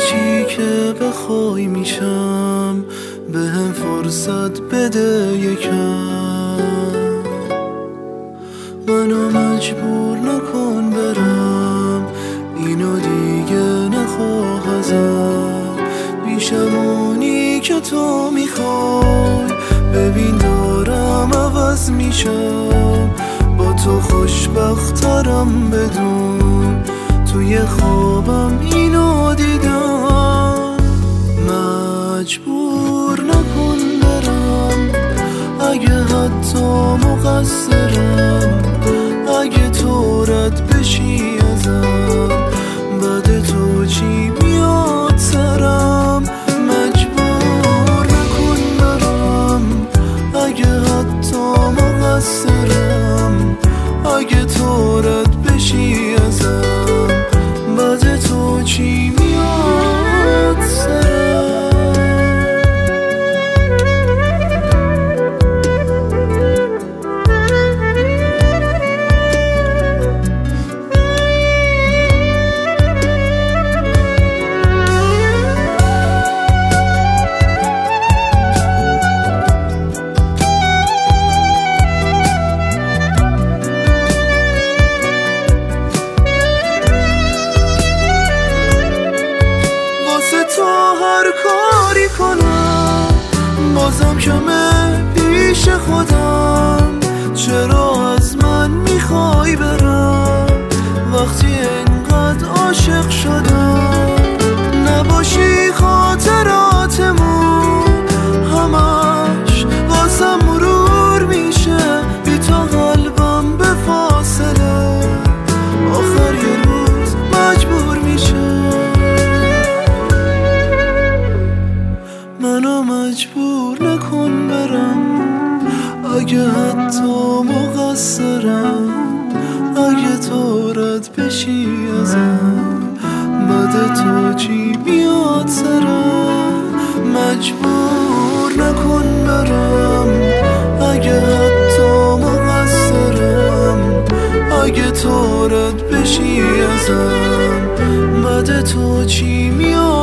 چی که بخوای میشم، به هم فرصت بده یکم. منو مجبور نکن برم، اینو دیگه نخواه ازم. میشم اونی که تو میخوای، ببین دارم عوض میشم. با تو خوشبخترم بدون، توی خوابم اینو دیدم. مجبور نکن برم، اگه حتی مقصرم. اگه تو رد بشی ازم، بعد تو چی میاد سرم. مجبور نکن برم، اگه حتی مقصرم. اگه تو رد بشی ازم، بعد تو چی میاد سرم. تو هر کاری کنم، بازم کمه پیش خودم. چرا از من میخوای برم، وقتی انقدر عاشق شدم. نباشی خاطراتمون همش واسم مرور میشه، بی تو قلبم به فاصله آخر یه روز مجبور میشه. منو مجبور نکن برم، اگه حتی مقصرم. اگه تو رد بشی ازم، بعد تو چی بیاد سرم. مجبور نکن برم، اگه حتی مقصرم. اگه تو رد بشی ازم، بعد تو چی میاد